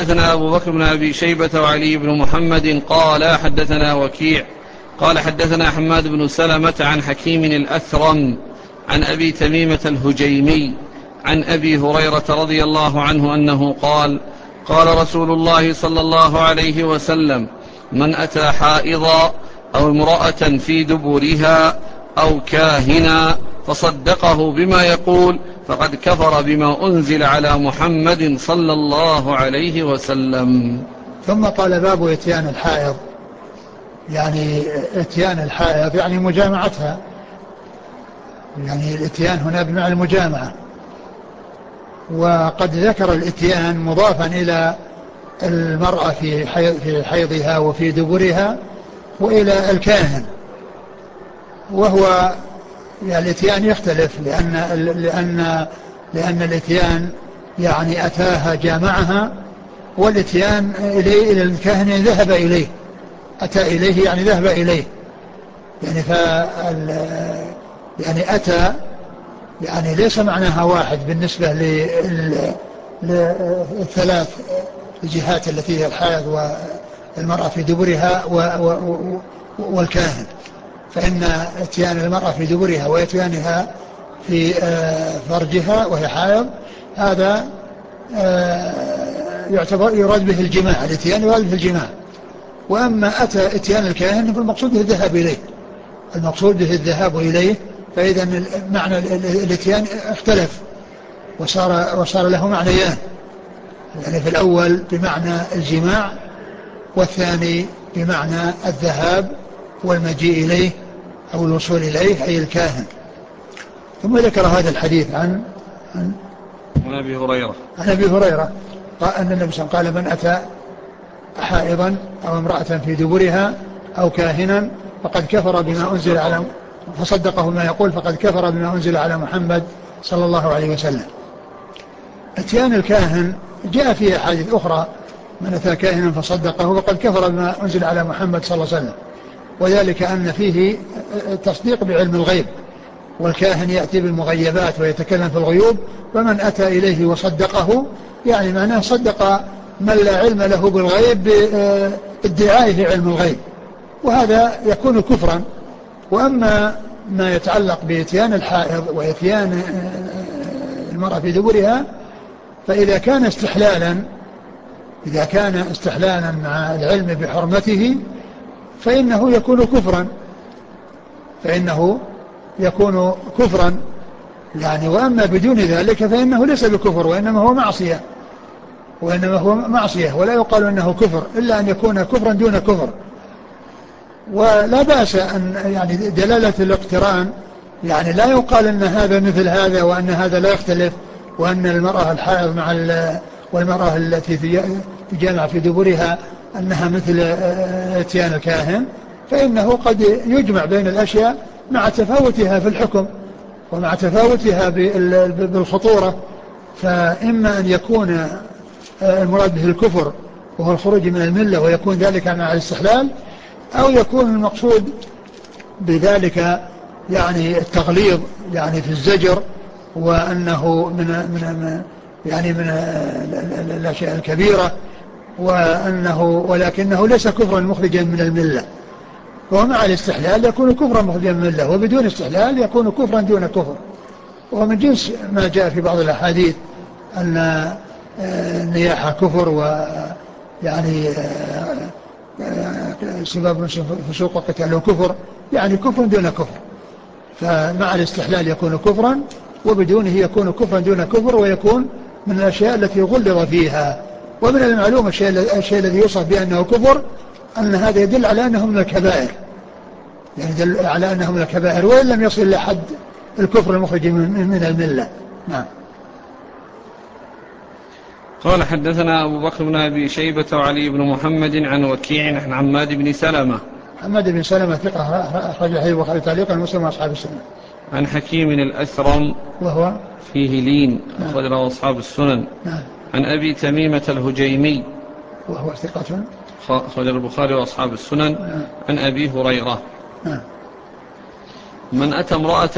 حدثنا أبو بكر بن أبي شيبة وعلي بن محمد قال حدثنا وكيع قال حدثنا حماد بن سلمة عن حكيم الأثرم عن أبي تميمة الهجيمي عن أبي هريرة رضي الله عنه أنه قال قال رسول الله صلى الله عليه وسلم من أتى حائضا أو امرأة في دبرها أو كاهنا فصدقه بما يقول فقد كفر بما أنزل على محمد صلى الله عليه وسلم. ثم قال باب اتيان الحائض، يعني اتيان الحائض يعني مجامعتها، يعني الاتيان هنا بمعنى المجامعة. وقد ذكر الاتيان مضافا إلى المرأة في حيضها وفي دبرها وإلى الكاهن، وهو يعني الاتيان يختلف لأن الاتيان يعني أتاها جامعها، والاتيان إلى الكاهن ذهب إليه، أتى إليه يعني ذهب إليه، يعني يعني أتى يعني ليس معناها واحد بالنسبة للثلاث الجهات التي هي الحائض والمرأة في دبرها والكاهن. فإن اتيان المرأة في دبرها واتيانها في فرجها وهي حائض هذا يعتبر يراد به الجماع، الاتيان يراد به الجماع. وأما أتى اتيان الكاهن فالمقصود به الذهاب إليه، المقصود به الذهاب إليه. فإذا معنى الاتيان اختلف وصار له معنيان، يعني في الأول بمعنى الجماع، والثاني بمعنى الذهاب والمجيء إليه أو الوصول إليه أي الكاهن. ثم ذكر هذا الحديث عن أبي هريرة قال أن النبي صلى الله عليه وسلم قال من أتى حائضا أو امرأة في دبرها أو كاهنا فقد كفر بما أنزل على فصدقه ما يقول فقد كفر بما أنزل على محمد صلى الله عليه وسلم. اتيان الكاهن جاء فيه أحاديث أخرى، من أتى كاهنا فصدقه فقد كفر بما أنزل على محمد صلى الله عليه وسلم، وذلك أن فيه تصديق بعلم الغيب، والكاهن يأتي بالمغيبات ويتكلم في الغيوب، فمن أتى إليه وصدقه يعني معناه صدق من لا علم له بالغيب بادعائه علم الغيب، وهذا يكون كفرا. وأما ما يتعلق بإتيان الحائض وإتيان المرأة في دبرها فإذا كان استحلالا مع العلم بحرمته فإنه يكون كفرا يعني. وأما بدون ذلك فإنه ليس بكفر وإنما هو معصية ولا يقال أنه كفر إلا أن يكون كفرا دون كفر. ولا بأس أن يعني دلالة الاقتران، يعني لا يقال أن هذا مثل هذا وأن هذا لا يختلف، وأن المرأة الحائض مع والمرأة التي تجامع في دبرها أنها مثل اتيان الكاهن، فإنه قد يجمع بين الأشياء مع تفاوتها في الحكم ومع تفاوتها بالخطورة. فإما أن يكون المراد به الكفر وهو الخروج من الملة ويكون ذلك مع الاستحلال، أو يكون المقصود بذلك يعني التغليظ يعني في الزجر، وأنه من الأشياء الكبيرة، ولكنه ليس كفرا مخرجا من الملة. ومع الاستحلال يكون كفرا مخرجا من الملة، وبدون استحلال يكون كفرا دون كفر. ومن جنس ما جاء في بعض الأحاديث أن النياحة كفر، ويعني سباب فسوق وقتال كفر، يعني كفر دون كفر. فمع الاستحلال يكون كفرا، وبدونه يكون كفرا دون كفر، ويكون من الأشياء التي غلظ فيها. ومن المعلوم الشيء الذي يوصف بأنه كفر أن هذا يدل على أنه من الكبائر، يعني يدل على أنه من الكبائر وإن لم يصل لحد الكفر المخرج من الملة. نعم. قال حدثنا أبو بكر بن أبي شيبة وعلي بن محمد عن وكيع عن حماد بن سلمة ثقة أخرج له البخاري تعليقا ومسلم وأصحاب السنن. عن حكيم الأثرم وهو فيه لين أخرج له أصحاب السنن. نعم. عن أبي تميمة الهجيمي وهو ثقة أخرج البخاري وأصحاب السنن. نعم. عن أبي هريرة نعم. من أتى امرأة